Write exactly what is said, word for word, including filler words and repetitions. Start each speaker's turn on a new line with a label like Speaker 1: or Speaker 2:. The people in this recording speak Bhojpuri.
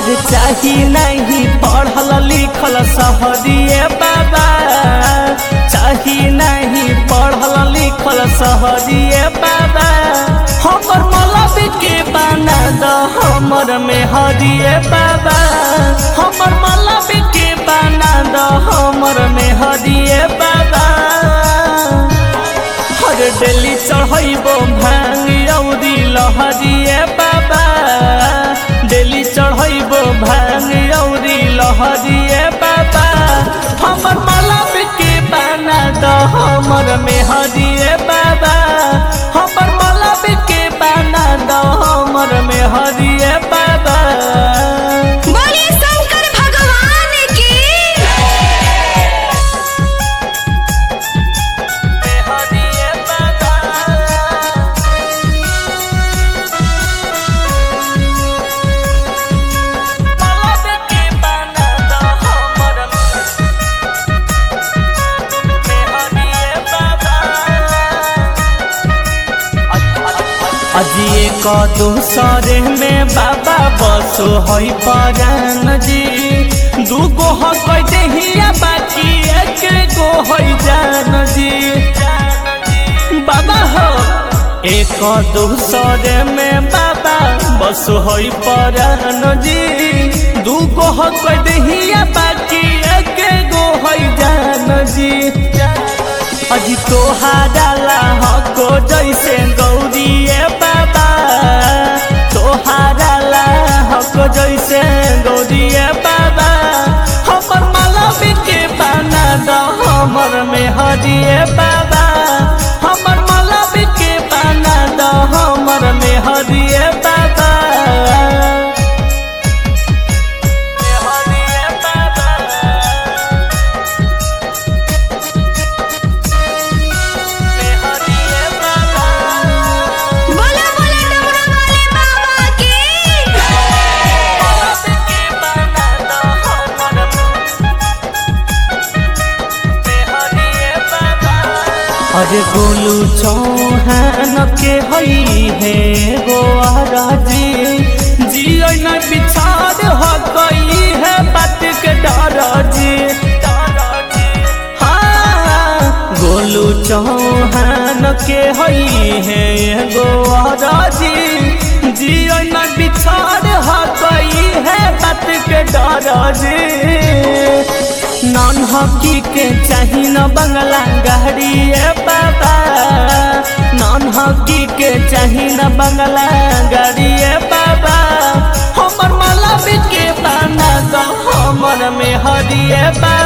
Speaker 1: हर चाही नहीं पढ़ल लिखल सहरिए बाबा, चाही नहीं पढ़ल लिखल सहरिए बाबा। हमर मलब के बना द हमर में हरिए बाबा, हमर मलब के बना द हमर में हरिए बाबा। हर डेली चढ़ैबो भांग औरी लहरिए बाबा, डेली चढ़ैबो भांग औरी लहरिए बाबा। हमर मलब के बना द हमर में हरिए बाबा, हमर मलब के बना द हमर में हरिए बाबा।
Speaker 2: बोलिए शंकर भगवान की।
Speaker 1: हरिए बाबा, मलब के बना द हमर में हरिए बाबा। अजिए क दूसरे में बाबा बसो है परान जी, दूगो ह कह देहिया बाकी एक गो है जान जी। बाबा हो एक दूसरे में बाबा बसो है परान जी, दूगो ह कह देहिया बाकी एक गो है जान जी। अजी तोहारा लाहको जैसे गौरिए बाबा, तोहारा लाहको जैसे गौरिए बाबा। हमर मलब के बना द हमर में हरिए बाबा, हमर मलब के बना द हमर में हरिए बाबा। हरिए बाबा, हरिए बाबा।
Speaker 2: बोले बोले डमरू वाले बाबा की।
Speaker 1: मलब के बना द हमर में हरिए बाबा। अरे गोलू चौहान के हई है गोवारा जी, जियो न बिछाड़ हो गई है बात के डर जी। हाँ, गोलू चौहान के हई है गोवारा जी, जियो न बिछाड़ हो गई है बात के डर जी। नॉन हॉकी के चाही न बंगला गाड़िए बाबा, नॉन हॉकी के चाही न बंगला गाड़िए बाबा। हमर मलब के बना द हमर में हरिए बाबा।